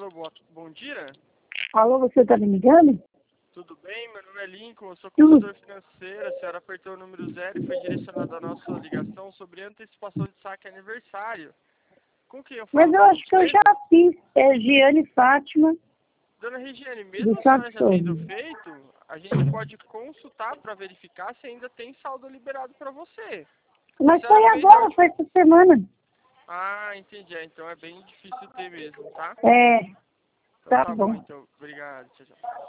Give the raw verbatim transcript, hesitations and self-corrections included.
Alô, boa, bom dia. Alô, você tá me ligando? Tudo bem? Meu nome é Lincoln, eu sou consultor financeiro. A senhora apertou o número zero e foi direcionada a nossa ligação sobre antecipação de saque aniversário. Com quem eu falo? Mas eu acho que eu já fiz. É Giane Fátima. Dona Regiane, mesmo Do a senhora já tendo Saxone. feito, a gente pode consultar para verificar se ainda tem saldo liberado para você. Mas A foi senhora fez a agora, última- foi essa semana. Ah, entendi. É, então é bem difícil ter mesmo, tá? É, Então tá tá bom, bom. então. Obrigado. Tchau, tchau.